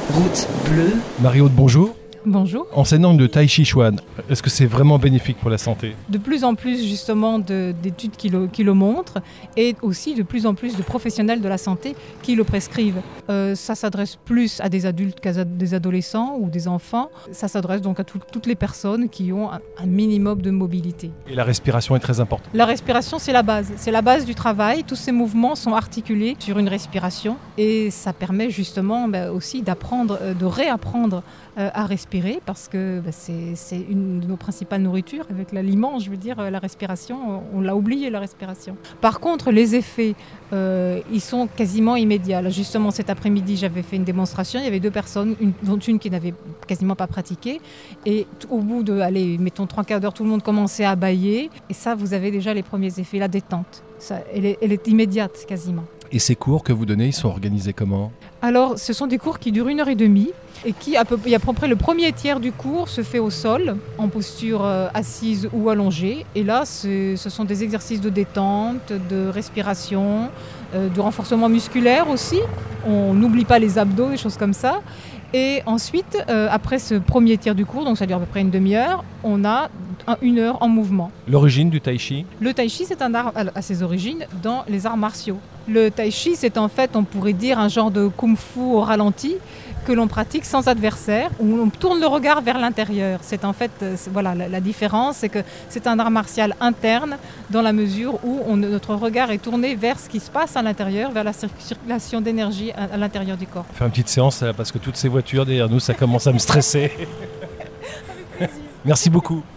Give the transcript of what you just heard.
Route bleue. Marie-Aude, bonjour. Bonjour. Enseignante de Tai Chi Chuan, est-ce que c'est vraiment bénéfique pour la santé? De plus en plus justement d'études qui le montrent et aussi de plus en plus de professionnels de la santé qui le prescrivent. Ça s'adresse plus à des adultes qu'à des adolescents ou des enfants. Ça s'adresse donc à toutes les personnes qui ont un minimum de mobilité. Et la respiration est très importante. La respiration, c'est la base du travail. Tous ces mouvements sont articulés sur une respiration et ça permet justement aussi d'apprendre, de réapprendre à respirer parce que c'est une de nos principales nourritures. Avec l'aliment, je veux dire, la respiration, on l'a oublié, la respiration. Par contre, les effets, ils sont quasiment immédiats. Là, justement, cet après-midi, j'avais fait une démonstration. Il y avait 2 personnes, dont une qui n'avait quasiment pas pratiqué. Et au bout de, mettons 3/4 d'heure, tout le monde commençait à bâiller. Et ça, vous avez déjà les premiers effets, la détente. Ça, elle est immédiate quasiment. Et ces cours que vous donnez, ils sont organisés comment? Alors, ce sont des cours qui durent 1h30 et il y a à peu près le premier tiers du cours se fait au sol, en posture assise ou allongée. Et là, ce sont des exercices de détente, de respiration, de renforcement musculaire aussi. On n'oublie pas les abdos, des choses comme ça. Et ensuite, après ce premier tiers du cours, donc ça dure à peu près une demi-heure, on a 1 heure en mouvement. L'origine du Tai Chi? Le Tai Chi, c'est un art à ses origines dans les arts martiaux. Le Tai Chi, c'est en fait, on pourrait dire, un genre de kung-fu au ralenti que l'on pratique sans adversaire, où on tourne le regard vers l'intérieur. C'est en fait, voilà, la différence, c'est que c'est un art martial interne dans la mesure où notre regard est tourné vers ce qui se passe à l'intérieur, vers la circulation d'énergie à l'intérieur du corps. On va faire une petite séance là, parce que toutes ces voitures derrière nous, ça commence à me stresser. Merci beaucoup.